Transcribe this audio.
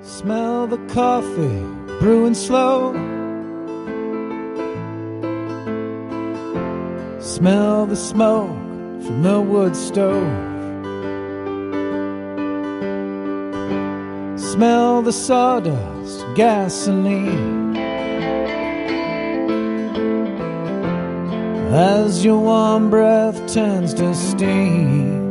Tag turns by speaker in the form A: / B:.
A: Smell the coffee brewing slow. Smell the smoke from the wood stove. Smell the sawdust, gasoline, as your warm breath turns to steam.